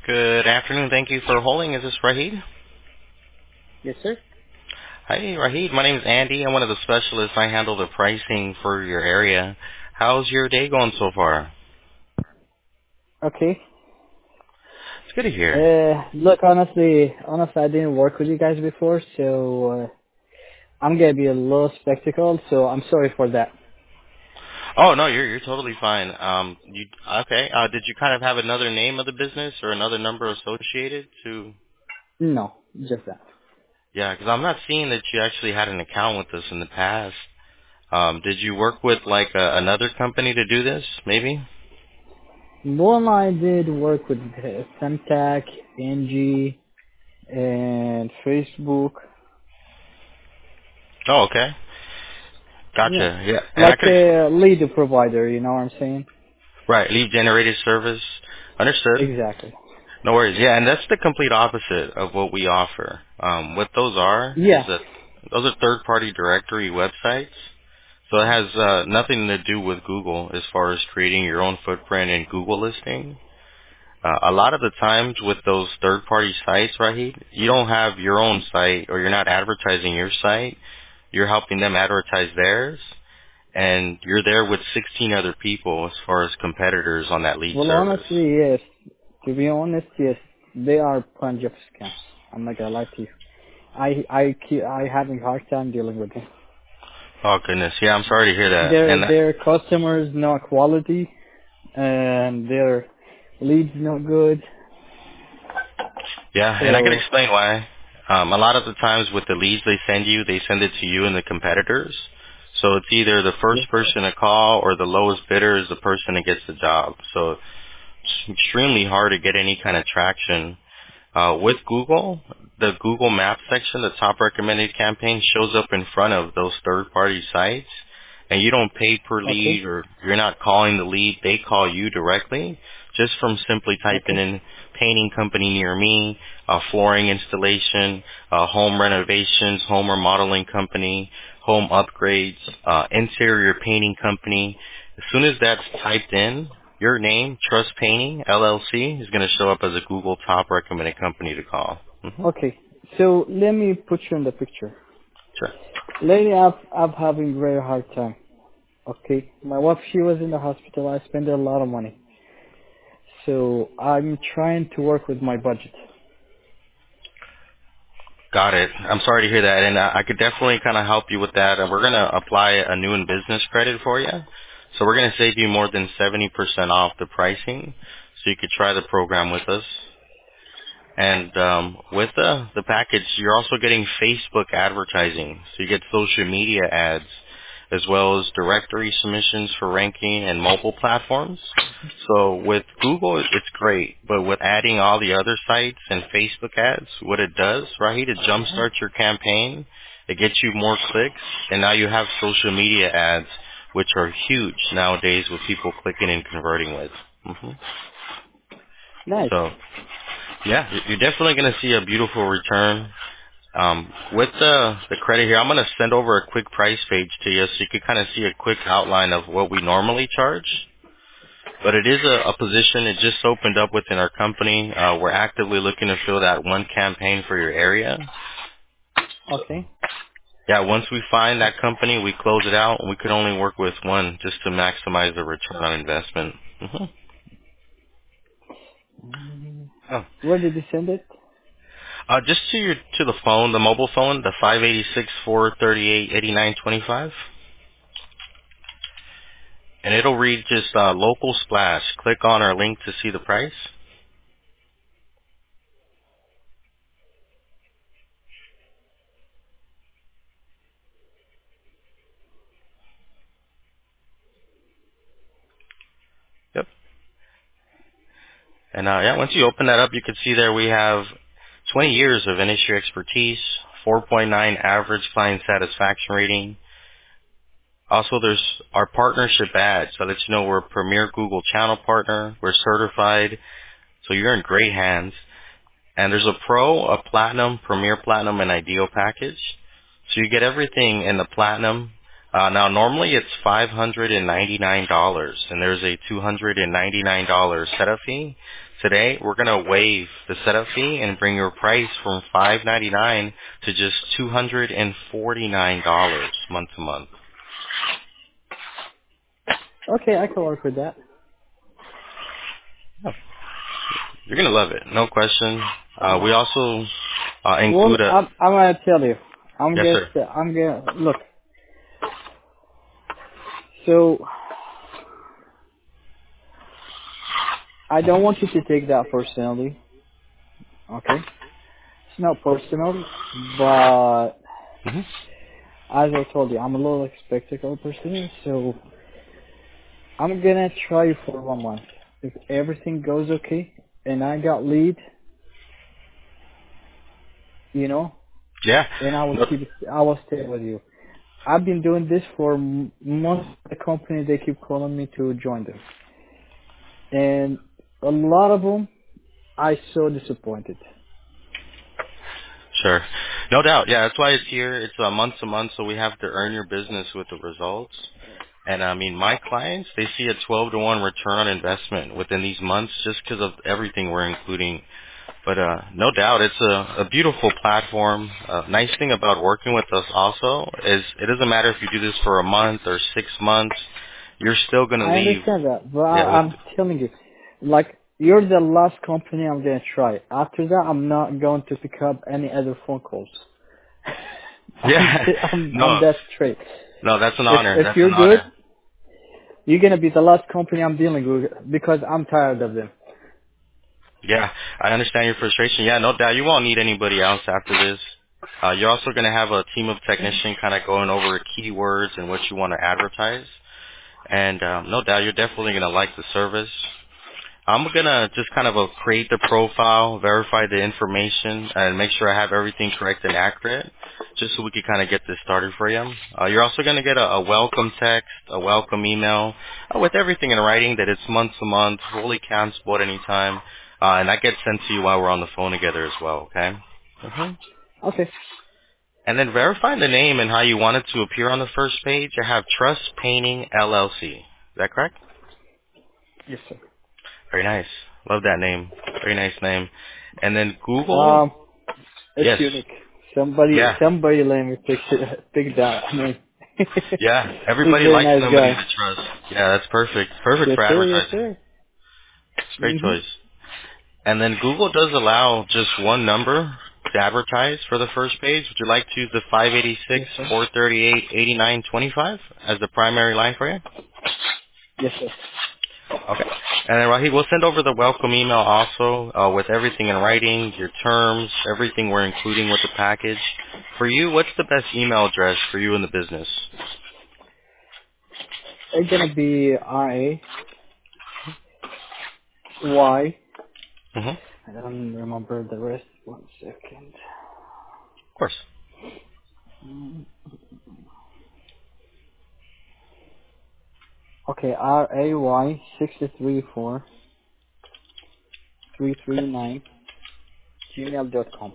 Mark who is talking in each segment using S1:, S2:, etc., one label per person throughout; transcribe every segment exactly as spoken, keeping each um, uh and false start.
S1: Good afternoon. Thank you for holding. Is this Rahid?
S2: Yes, sir.
S1: Hi, Rahid. My name is Andy. I'm one of the specialists. I handle the pricing for your area. How's your day going so far?
S2: Okay.
S1: It's good to hear.
S2: Uh, look, honestly, honestly, I didn't work with you guys before, so uh, I'm gonna be a little spectacled. So I'm sorry for that.
S1: Oh no, you're you're totally fine. Um, you okay? Uh, did you kind of have another name of the business or another number associated to?
S2: No, just that.
S1: Yeah, because I'm not seeing that you actually had an account with us in the past. Um, did you work with like a, another company to do this? Maybe.
S2: One, I did work with uh, Semtech, Angie, and Facebook.
S1: Oh, okay.
S2: Yeah,
S1: Gotcha. Yeah, and I
S2: like
S1: could explain.
S2: a lead provider. You know what I'm saying?
S1: Right, lead generated service. Understood.
S2: Exactly.
S1: No worries. Yeah, and that's the complete opposite of what we offer. Um, what those are is
S2: Yeah.
S1: that those are third-party directory websites. So it has uh, nothing to do with Google as far as creating your own footprint and Google listing. Uh, a lot of the times with those third-party sites, Rahid, you don't have your own site or you're not advertising your site. You're helping them advertise theirs, and you're there with sixteen other people as far as competitors on that lead
S2: Well,
S1: service.
S2: honestly, yes. To be honest, yes, they are plenty of scams. I'm not gonna lie to you. I I ke- I having hard time dealing with them.
S1: Oh goodness, yeah, I'm sorry to hear that.
S2: Their
S1: And that,
S2: their customers not quality, and their leads not good.
S1: Yeah, and I can
S2: So
S1: explain why. Um, a lot of the times with the leads they send you, they send it to you and the competitors. So it's either the first
S2: yeah,
S1: person to call or the lowest bidder is the person that gets the job. So it's extremely hard to get any kind of traction. Uh, with Google, the Google Maps section, the top recommended campaign shows up in front of those third-party sites, and you don't pay per
S2: okay,
S1: lead or you're not calling the lead. They call you directly just from simply typing
S2: okay,
S1: in painting company near me, uh, flooring installation, uh, home renovations, home remodeling company, home upgrades, uh, interior painting company. As soon as that's typed in, your name, Trust Painting, L L C, is going to show up as a Google top recommended company to call. hmm
S2: okay. So let me put you in the picture.
S1: Sure.
S2: Lately, I've I've having very hard time. Okay, my wife, she was in the hospital. I spent a lot of money, so I'm trying to work with my budget.
S1: Got it. I'm sorry to hear that, and I I could definitely kind of help you with that. And we're going to apply a new and business credit for you. So we're going to save you more than seventy percent off the pricing, so you could try the program with us. And um, with the the package, you're also getting Facebook advertising, so you get social media ads, as well as directory submissions for ranking and mobile platforms. So with Google, it's great, but with adding all the other sites and Facebook ads, what it does, right, it jumpstarts your campaign, it gets you more clicks, and now you have social media ads, which are huge nowadays with people clicking and converting with. hmm
S2: Nice.
S1: So yeah, you- you're definitely going to see a beautiful return. Um, with the, the credit here, I'm going to send over a quick price page to you so you can kind of see a quick outline of what we normally charge. But it is a, a position that just opened up within our company. Uh, we're actively looking to fill that one campaign for your area.
S2: Okay.
S1: Yeah, once we find that company, we close it out, and we could only work with one just to maximize the return on investment. hmm
S2: Mm,
S1: Oh.
S2: Where did you send it?
S1: Uh, just to your to the phone, the mobile phone, the five eight six, four three eight, eight nine two five. And it'll read just uh, local splash. Click on our link to see the price. Yep. And uh, yeah, once you open that up, you can see there we have twenty years of industry expertise, four point nine average client satisfaction rating. Also, there's our partnership badge, so that you know we're a premier Google channel partner. We're certified, so you're in great hands. And there's a Pro, a Platinum, Premier Platinum, and Ideal package. So you get everything in the Platinum. Uh, now, normally it's five hundred ninety-nine dollars, and there's a two hundred ninety-nine dollars setup fee. Today, we're going to waive the setup fee and bring your price from five ninety-nine to just two hundred forty-nine dollars month to month.
S2: Okay, I can work with that.
S1: You're going to love it, no question. Uh, we also uh,
S2: Well,
S1: include a...
S2: I'm, I'm gonna tell you. I'm
S1: Yes,
S2: just,
S1: sir.
S2: I'm gonna look. So I don't want you to take that personally. Okay, it's not personal, but
S1: hmm
S2: as I told you, I'm a little skeptical person, so I'm gonna try for one month. If everything goes okay and I got lead, you know,
S1: Yeah.
S2: and I will
S1: No,
S2: keep, I will stay with you. I've been doing this for m- most of the company. They keep calling me to join them, and a lot of them, I so disappointed.
S1: sure. No doubt. Yeah, that's why it's here. It's uh, month to month, so we have to earn your business with the results. And I mean, my clients, they see a twelve to one return on investment within these months just because of everything we're including. But uh, no doubt, it's a, a beautiful platform. Uh, nice thing about working with us also is it doesn't matter if you do this for a month or six months, you're still going to
S2: I
S1: leave.
S2: understand that, but
S1: Yeah,
S2: I,
S1: with
S2: I'm telling you, like, you're the last company I'm gonna try. After that, I'm not going to pick up any other phone calls. I'm,
S1: yeah.
S2: I'm, I'm
S1: No,
S2: that straight.
S1: no, that's an
S2: If,
S1: honor.
S2: if
S1: That's
S2: you're
S1: an
S2: good,
S1: honor.
S2: you're gonna be the last company I'm dealing with because I'm tired of them.
S1: Yeah, I understand your frustration. Yeah, no doubt. You won't need anybody else after this. Uh, you're also going to have a team of technicians kind of going over keywords and what you want to advertise. And um, no doubt, you're definitely going to like the service. I'm going to just kind of uh, create the profile, verify the information, and make sure I have everything correct and accurate, just so we can kind of get this started for you. Uh, you're also going to get a, a welcome text, a welcome email, uh, with everything in writing that it's month to month, fully cancelable at any time, uh, and that gets sent to you while we're on the phone together as well, okay? hmm
S2: Okay.
S1: And then verify the name and how you want it to appear on the first page. I have Trust Painting L L C. Is that correct?
S2: Yes, sir.
S1: Very nice. Love that name. Very nice name. And then Google.
S2: Um, it's
S1: Yes.
S2: unique. Somebody,
S1: Yeah.
S2: somebody let me pick it, pick that name.
S1: Yeah.
S2: He's a
S1: Everybody
S2: very
S1: likes
S2: nice
S1: somebody
S2: guy.
S1: to trust. Yeah, that's perfect. Perfect
S2: Yes,
S1: for
S2: sir. Yes,
S1: advertising.
S2: sir.
S1: It's a great
S2: Mhm.
S1: choice. And then Google does allow just one number to advertise for the first page. Would you like to use the five eighty-six,
S2: Yes, sir.
S1: four thirty-eight, eighty-nine, twenty-five as the primary line for you?
S2: Yes, sir.
S1: Okay. And then Rahid, we'll send over the welcome email also uh, with everything in writing, your terms, everything we're including with the package. For you, what's the best email address for you in the business?
S2: It's gonna be R A Y.
S1: Mm-hmm. Of
S2: I don't remember the rest. One second.
S1: course.
S2: Mm. Okay, R A Y six three four three three nine gmail dot com.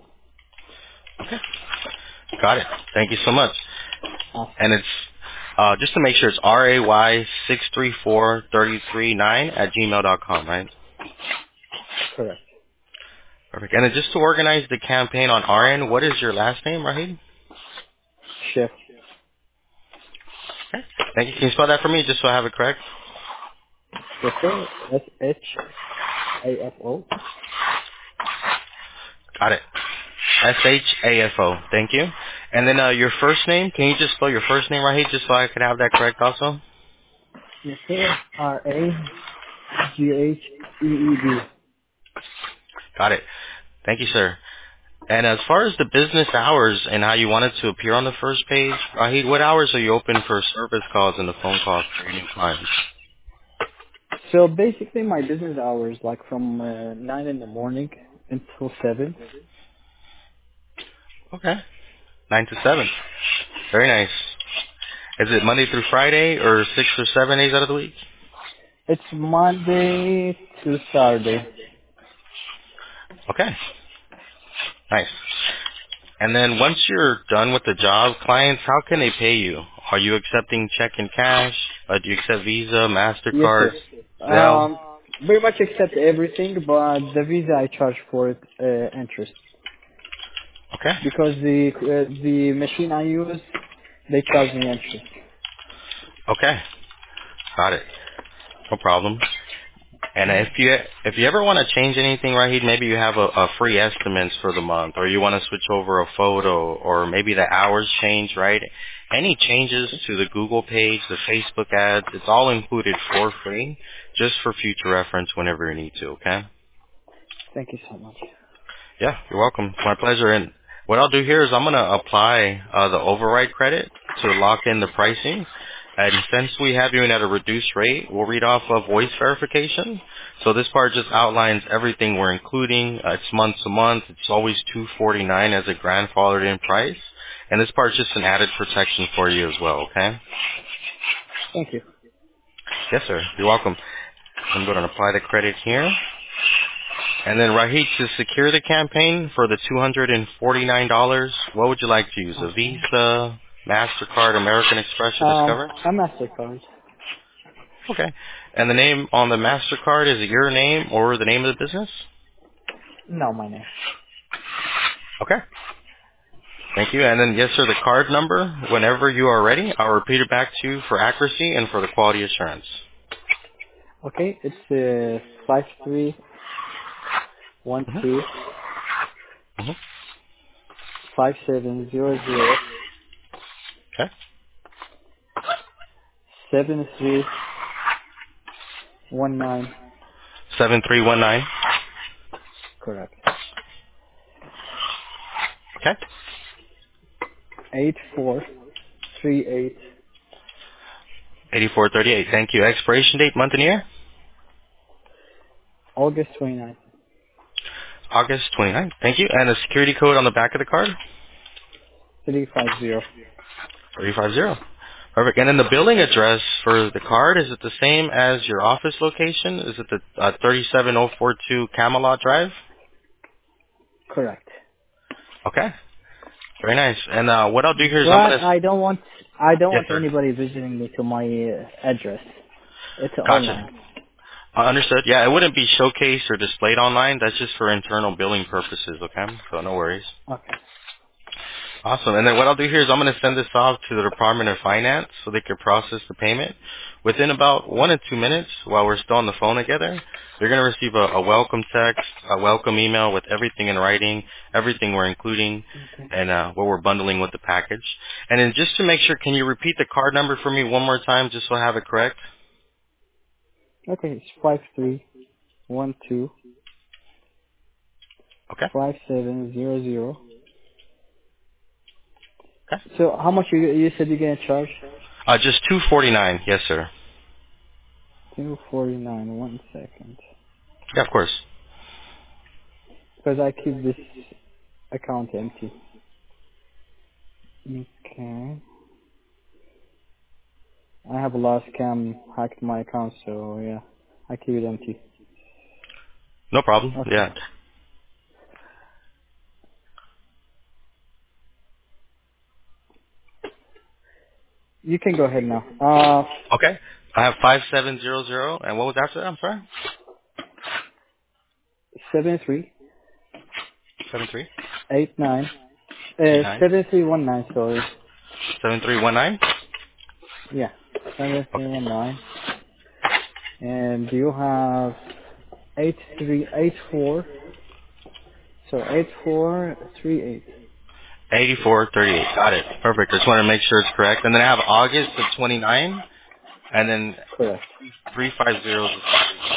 S1: Got it. Thank you so much.
S2: Awesome.
S1: And it's, uh, just to make sure, it's R A Y six three four three three nine at gmail dot com, right?
S2: Correct.
S1: Perfect. And then just to organize the campaign on our end, what is your last name, Rahid?
S2: Chef.
S1: Okay. Thank you. Can you spell that for me just so I have it correct?
S2: Yes, sir. S H A F O.
S1: Got it. S H A F O. Thank you. And then uh, your first name, can you just spell your first name, Rahid, just so I can have that correct also?
S2: Yes, sir. R A G H E E D.
S1: Got it. Thank you, sir. And as far as the business hours and how you want it to appear on the first page, Rahid, what hours are you open for service calls and the phone calls for your new clients?
S2: So basically, my business hours like from uh, nine in the morning until seven.
S1: Okay. Nine to seven. Very nice. Is it Monday through Friday or six or seven days out of the week?
S2: It's Monday to Saturday.
S1: Okay. Nice. And then once you're done with the job, clients, how can they pay you? Are you accepting check and cash? Uh, do you accept Visa,
S2: Yes,
S1: MasterCard,
S2: sir. Um,
S1: Zelle?
S2: pretty much accept everything, but the visa I charge for it uh, interest
S1: Okay.
S2: because the uh, the machine I use they charge me interest.
S1: Okay. Got it. No problem. And if you if you ever want to change anything, Rahid, maybe you have a, a free estimates for the month, or you want to switch over a photo, or maybe the hours change, right? Any changes to the Google page, the Facebook ads, it's all included for free, just for future reference whenever you need to. Okay?
S2: Thank you so much.
S1: Yeah, you're welcome. It's my pleasure. And what I'll do here is I'm going to apply uh, the override credit to lock in the pricing. And since we have you in at a reduced rate, we'll read off a voice verification. So this part just outlines everything we're including. Uh, it's month to month. It's always two forty-nine as a grandfathered in price. And this part's just an added protection for you as well, okay?
S2: Thank you.
S1: Yes, sir. You're welcome. I'm going to apply the credit here. And then, Rahid, to secure the campaign for the two hundred forty-nine dollars, what would you like to use? A
S2: Okay.
S1: Visa, MasterCard, American Express, or
S2: Um,
S1: Discover?
S2: a Mastercard.
S1: Okay. And the name on the MasterCard, is it your name or the name of the business?
S2: No, my name.
S1: Okay. Thank you. And then, yes, sir, the card number, whenever you are ready, I'll repeat it back to you for accuracy and for the quality assurance.
S2: Okay, it's uh, five three one
S1: Mm-hmm.
S2: two
S1: Mm-hmm.
S2: five seven zero zero
S1: Okay.
S2: seven three one nine.
S1: seven three one nine.
S2: Correct.
S1: Okay.
S2: Eight four three eight.
S1: eighty-four thirty-eight. Thank you. Expiration date, month and year?
S2: August twenty ninth.
S1: August twenty-ninth. Thank you. And the security code on the back of the card?
S2: Three five zero.
S1: three five zero. Perfect. And then the billing address for the card, is it the same as your office location? Is it the uh, thirty-seven oh four two Camelot Drive?
S2: Correct.
S1: Okay. Very nice. And uh, what I'll do here is I'm
S2: But
S1: going to...
S2: I don't want I don't
S1: Yes,
S2: want
S1: sir.
S2: anybody visiting me to my uh, address. It's
S1: Gotcha.
S2: online.
S1: Uh, understood. Yeah, it wouldn't be showcased or displayed online. That's just for internal billing purposes, okay? So no worries.
S2: Okay.
S1: Awesome. And then what I'll do here is I'm going to send this off to the Department of Finance so they can process the payment. Within about one to two minutes, while we're still on the phone together, you're going to receive a, a welcome text, a welcome email with everything in writing, everything we're including,
S2: Okay.
S1: and uh, what we're bundling with the package. And then just to make sure, can you repeat the card number for me one more time just so I have it correct?
S2: Okay. It's five three one two
S1: Okay.
S2: five seven zero zero.
S1: Okay.
S2: So how much you you said you're gonna charge?
S1: Uh, just two forty-nine. Yes, sir.
S2: Two forty nine. One second.
S1: Yeah, of course.
S2: Because I keep this account empty. Okay. I have a last scam hacked my account, so yeah, I keep it empty.
S1: No problem.
S2: Okay.
S1: Yeah.
S2: You can go ahead now. Uh,
S1: Okay. I have five seven zero zero. And what was after that? I'm sorry?
S2: seven three
S1: Seven three
S2: eight nine.
S1: eight
S2: Uh,
S1: nine
S2: seven three one nine. Sorry.
S1: seven three one nine.
S2: Yeah. Seven three
S1: Okay.
S2: one nine. And you have eight three eight four. So eight four three eight.
S1: eighty-four thirty-eight. Got it. Perfect. I just want to make sure it's correct. And then I have August of twenty-nine, and then
S2: Correct.
S1: three five zero is the security.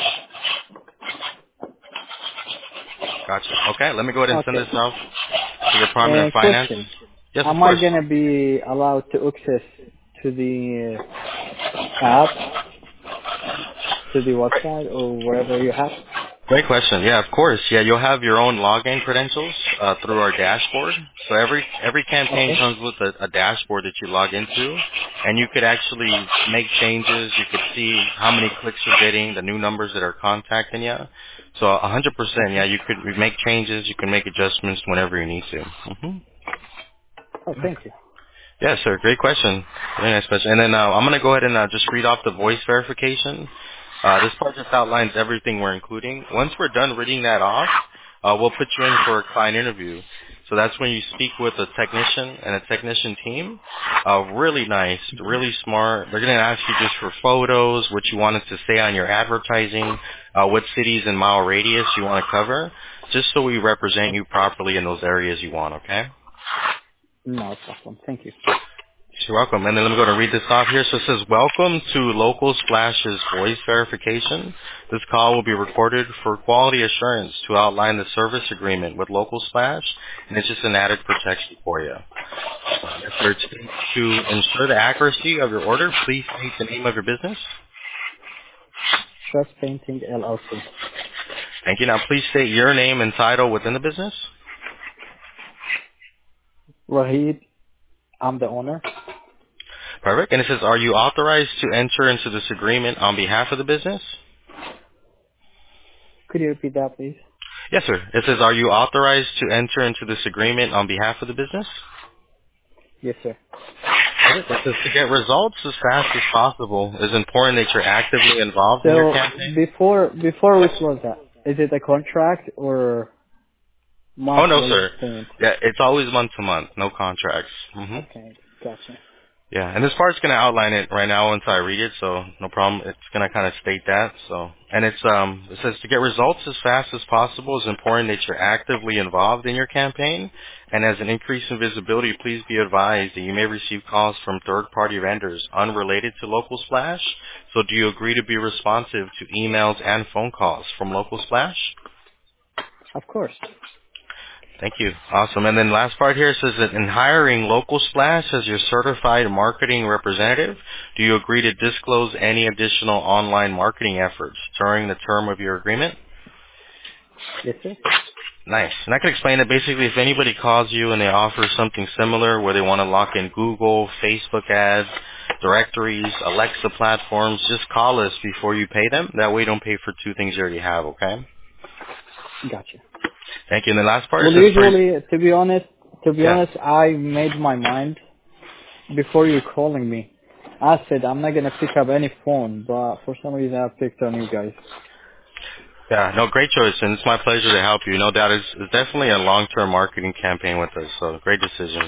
S1: Gotcha. Okay. Let me go ahead and send this
S2: Okay.
S1: off to the Department of
S2: And
S1: Finance.
S2: question:
S1: Yes, of
S2: am I
S1: course.
S2: gonna be allowed to access to the uh, app, to the
S1: Great.
S2: website, or wherever you have?
S1: Great question. Yeah, of course. Yeah, you'll have your own login credentials uh, through our dashboard. So every every campaign
S2: Okay.
S1: comes with a, a dashboard that you log into, and you could actually make changes. You could see how many clicks you're getting, the new numbers that are contacting you. So one hundred percent, yeah,
S2: Okay.
S1: you could make changes. You can make adjustments whenever you need to. hmm
S2: Oh, thank you.
S1: Yeah, sir. Great question. Very nice question. And then uh, I'm going to go ahead and uh, just read off the voice verification. Uh, this part just outlines everything we're including. Once we're done reading that off, uh, we'll put you in for a client interview. So that's when you speak with a technician and a technician team. Uh, really nice, really smart. They're going to ask you just for photos, what you want us to say on your advertising, uh, what cities and mile radius you want to cover, just so we represent you properly in those areas you want, okay?
S2: No problem. Thank you.
S1: You're welcome. And then let me go to read this off here. So it says, welcome to Local Splash's voice verification. This call will be recorded for quality assurance to outline the service agreement with Local Splash, and it's just an added protection for you. Yes, sir. To to ensure the accuracy of your order, please state the name of your business.
S2: Trust Painting L L C.
S1: Thank you. Now, please state your name and title within the business.
S2: Wahid, I'm the owner.
S1: Perfect. And it says, are you authorized to enter into this agreement on behalf of the business?
S2: Could you repeat that, please?
S1: Yes, sir. It says, are you authorized to enter into this agreement on behalf of the business?
S2: Yes, sir.
S1: Perfect. It says, to get results as fast as possible, it's important that you're actively involved in your
S2: So
S1: campaign.
S2: before before we close that, is it a contract or
S1: Oh, no,
S2: monthly
S1: sir.
S2: payment?
S1: Yeah, it's always month to month, no contracts. hmm
S2: Okay, gotcha.
S1: Yeah, and this part's going to outline it right now once I read it, so no problem. It's going to kind of state that. So, and it's um, it says to get results as fast as possible, it's important that you're actively involved in your campaign. And as an increase in visibility, please be advised that you may receive calls from third-party vendors unrelated to Local Splash. So, do you agree to be responsive to emails and phone calls from Local Splash?
S2: Of course.
S1: Thank you. Awesome. And then last part here says that in hiring Local Splash as your certified marketing representative, do you agree to disclose any additional online marketing efforts during the term of your agreement?
S2: Yes, sir.
S1: Nice. And I can explain it. Basically, if anybody calls you and they offer something similar where they want to lock in Google, Facebook ads, directories, Alexa platforms, just call us before you pay them. That way you don't pay for two things you already have, okay?
S2: Gotcha.
S1: Thank you. And the last part
S2: Well,
S1: says for...
S2: usually, to be honest, to be
S1: Yeah.
S2: honest, I made my mind before you calling me. I said I'm not gonna pick up any phone, but for some reason I picked on you guys.
S1: Yeah, no, great choice, and it's my pleasure to help you. No doubt, it's, it's definitely a long-term marketing campaign with us, so great decision.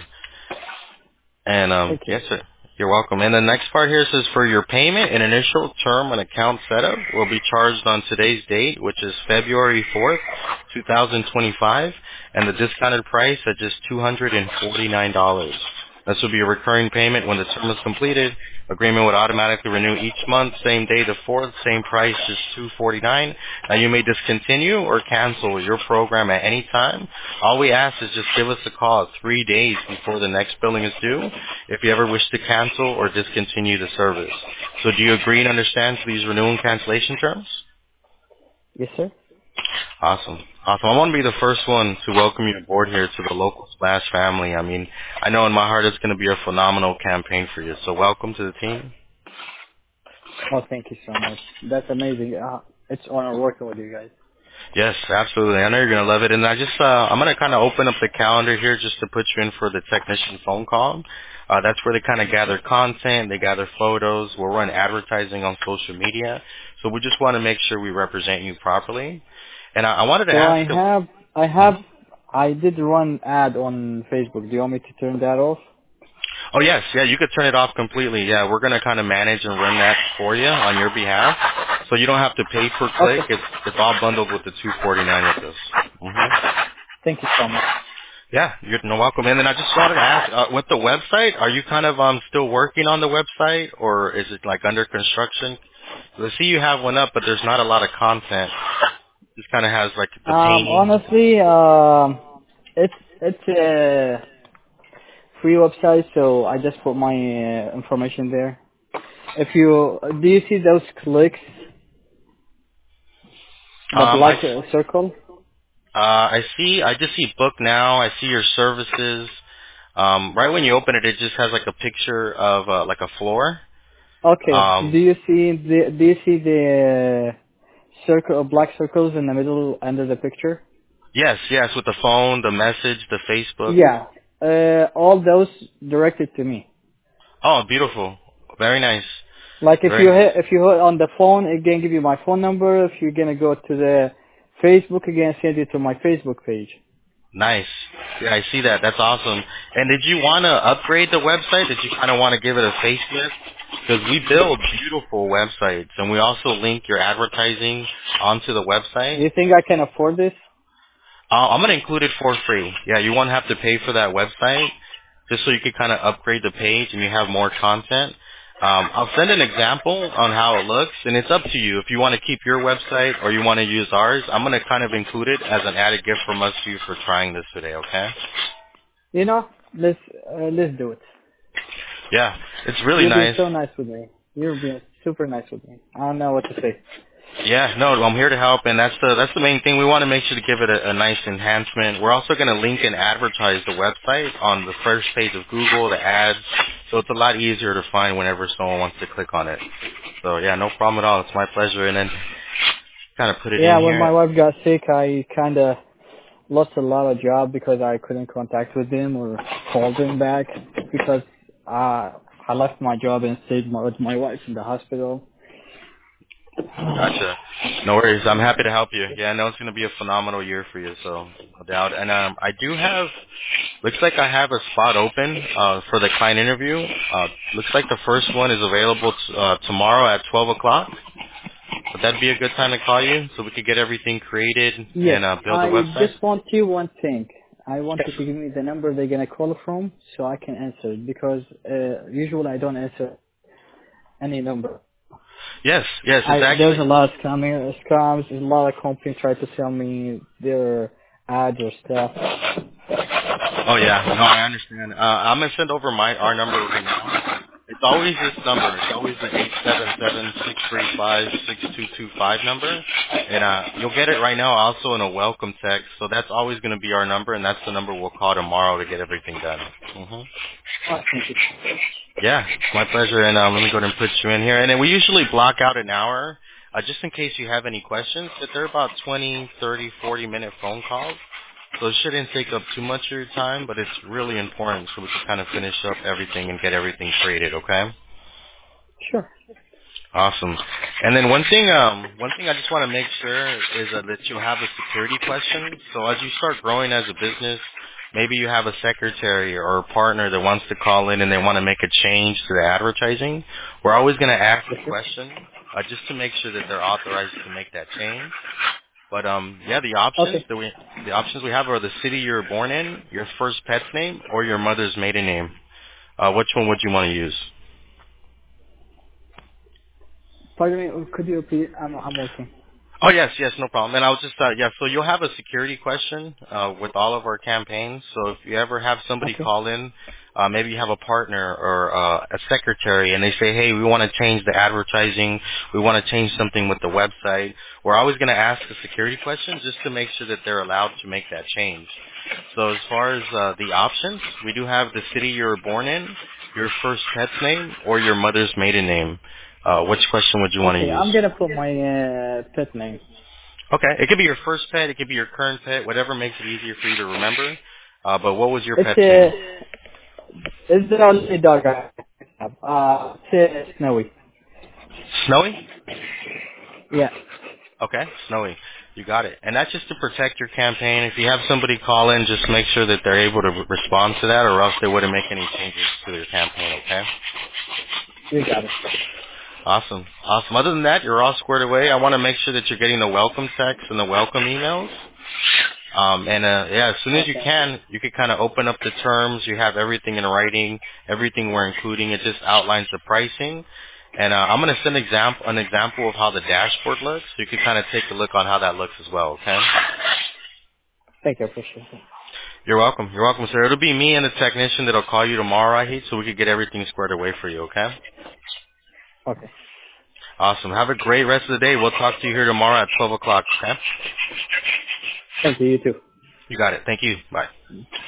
S1: And um,
S2: Thank you.
S1: yes, sir, you're welcome. And the next part here says for your payment, an initial term and account setup will be charged on today's date, which is February fourth, two thousand twenty-five, and the discounted price at just two hundred forty-nine dollars. This will be a recurring payment when the term is completed. Agreement would automatically renew each month, same day the fourth, same price, just two hundred forty-nine dollars. Now you may discontinue or cancel your program at any time. All we ask is just give us a call three days before the next billing is due if you ever wish to cancel or discontinue the service. So do you agree and understand to these renewal and cancellation terms?
S2: Yes, sir.
S1: Awesome. Awesome. I want to be the first one to welcome you aboard here to the Local Splash family. I mean, I know in my heart it's going to be a phenomenal campaign for you. So welcome to the team.
S2: Oh, thank you so much. That's amazing. Uh, it's an honor working with you guys.
S1: Yes, absolutely. I know you're going to love it. And I just, uh, I'm going to kind of open up the calendar here just to put you in for the technician phone call. Uh, that's where they kind of
S2: Yes, sir.
S1: gather content, they gather photos. We'll run advertising on social media. So we just want to make sure we represent you properly. And I, I wanted to
S2: So I
S1: ask.
S2: have, I have,
S1: Mhm.
S2: I did run ad on Facebook. Do you want me to turn that off?
S1: Oh yes, yeah, you could turn it off completely. Yeah, we're gonna kind of manage and run that for you on your behalf, so you don't have to pay per click.
S2: Okay.
S1: It's it's all bundled with the two forty nine with us. hmm
S2: Thank you so much.
S1: Yeah, you're no welcome. And then I just wanted to ask, uh, with the website, are you kind of um still working on the website, or is it like under construction? I see you have one up, but there's not a lot of content. Just kind of has like the
S2: Um,
S1: painting.
S2: honestly, um, it's it's a free website, so I just put my uh, information there. If you do, you see those clicks, the
S1: Um,
S2: black
S1: I
S2: uh, circle?
S1: Uh, I see. I just see book now. I see your services. Um, right when you open it, it just has like a picture of uh, like a floor.
S2: Okay.
S1: Um,
S2: Do you see the do you see the circle of black circles in the middle under the picture?
S1: yes, yes, with the phone, the message, the Facebook.
S2: Yeah. Uh, all those directed to me.
S1: Oh, beautiful. Very nice.
S2: Like if you
S1: Very nice.
S2: hit, if you hit on the phone, it can give you my phone number. If you're gonna go to the Facebook, again, send it to my Facebook page.
S1: Nice. Yeah, I see that. That's awesome. And did you want to upgrade the website? Did you kind of want to give it a facelift? Because we build beautiful websites, and we also link your advertising onto the
S2: Do
S1: website.
S2: you think I can afford this?
S1: Uh, I'm going to include it for free. Yeah, you won't have to pay for that website, just so you can kind of upgrade the page and you have more content. Um, I'll send an example on how it looks, and it's up to you. If you want to keep your website or you want to use ours, I'm going to kind of include it as an added gift from us to you for trying this today, okay?
S2: You know, let's uh, let's do it.
S1: Yeah, it's really
S2: You've been
S1: nice.
S2: so nice with me. You've been super nice with me. I don't know what to say.
S1: Yeah, no, I'm here to help, and that's the that's the main thing. We want to make sure to give it a, a nice enhancement. We're also going to link and advertise the website on the first page of Google, the ads, so it's a lot easier to find whenever someone wants to click on it. So yeah, no problem at all. It's my pleasure. And then kind of put it
S2: Yeah,
S1: in
S2: when my
S1: here.
S2: wife got sick, I kind of lost a lot of job because I couldn't contact with them or call them back because uh, I left my job and stayed my, with my wife in the hospital.
S1: Gotcha. No worries. I'm happy to help you. Yeah, I know it's going to be a phenomenal year for you, so no doubt. And um, I do have, looks like I have a spot open uh, for the client interview. Uh, looks like the first one is available t- uh, tomorrow at twelve o'clock. Would that be a good time to call you so we could get everything created
S2: Yes,
S1: and uh, build the
S2: I
S1: website?
S2: just want you one thing. I want you to give me the number they're gonna call from so I can answer it because uh, usually I don't answer any number.
S1: Yes, yes, it's
S2: I there's
S1: actually.
S2: a lot of scamming scams. A lot of companies try to sell me their ads or stuff.
S1: Oh yeah, no, I understand. Uh, I'm gonna send over my our number right now. It's always this number. It's always the eight seven seven six three five six two two five number, and uh, you'll get it right now also in a welcome text. So that's always gonna be our number, and that's the number we'll call tomorrow to get everything done. hmm
S2: Oh, thank you.
S1: Yeah, it's my pleasure. And um, let me go ahead and put you in here. And then we usually block out an hour, uh, just in case you have any questions. But they're about twenty, thirty, forty minute phone calls. So it shouldn't take up too much of your time, but it's really important so we can kind of finish up everything and get everything created, okay?
S2: Sure.
S1: Awesome. And then one thing, um, one thing I just want to make sure is uh, that you have a security question. So as you start growing as a business, maybe you have a secretary or a partner that wants to call in and they want to make a change to the advertising. We're always going to ask
S2: Yes,
S1: the
S2: sir.
S1: question uh, just to make sure that they're authorized to make that change. But um, yeah, the options
S2: Okay.
S1: that we the options we have are the city you were born in, your first pet's name, or your mother's maiden name. Uh, which one would you want to use?
S2: Pardon me. Could you repeat? I'm I'm working.
S1: Oh yes, yes, no problem. And I was just uh, yeah. So you'll have a security question uh, with all of our campaigns. So if you ever have somebody
S2: Okay.
S1: call in, uh, maybe you have a partner or uh, a secretary, and they say, hey, we want to change the advertising, we want to change something with the website. We're always going to ask a security question just to make sure that they're allowed to make that change. So as far as uh, the options, we do have the city you were born in, your first pet's name, or your mother's maiden name. Uh, which question would you want to
S2: Okay.
S1: use?
S2: I'm gonna put my uh, pet name.
S1: Okay, it could be your first pet, it could be your current pet, whatever makes it easier for you to remember. Uh, but what was your
S2: It's
S1: pet's name?
S2: uh, it's the only dog I have. Uh, it's uh, Snowy.
S1: Snowy?
S2: Yeah.
S1: Okay, Snowy. You got it. And that's just to protect your campaign. If you have somebody call in, just make sure that they're able to re- respond to that, or else they wouldn't make any changes to their campaign, okay?
S2: You got it.
S1: Awesome. Awesome. Other than that, you're all squared away. I want to make sure that you're getting the welcome text and the welcome emails. Um, and uh, yeah, as soon as you
S2: Okay.
S1: can, you can kind of open up the terms. You have everything in writing, everything we're including. It just outlines the pricing. And uh, I'm going to send example, an example of how the dashboard looks. So you can kind of take a look on how that looks as well, okay?
S2: Thank you. Appreciate it.
S1: You're welcome. You're welcome, sir. It'll be me and the technician that'll call you tomorrow, I hate, so we could get everything squared away for you, okay?
S2: Okay.
S1: Awesome. Have a great rest of the day. We'll talk to you here tomorrow at twelve o'clock, okay?
S2: Thank you. You too.
S1: You got it. Thank you. Bye.